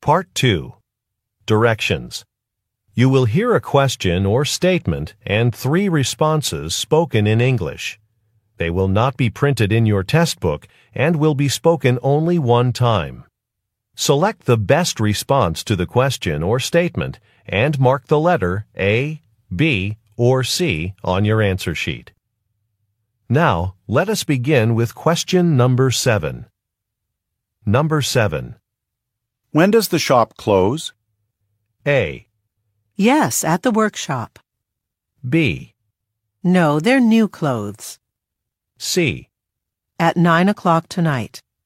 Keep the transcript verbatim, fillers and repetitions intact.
Part two. Directions. You will hear a question or statement and three responses spoken in English. They will not be printed in your test book and will be spoken only one time. Select the best response to the question or statement and mark the letter A, B, or C on your answer sheet. Now, let us begin with question number seven. Number seven. When does the shop close? A. Yes, at the workshop. B. No, they're new clothes. C. At nine o'clock tonight.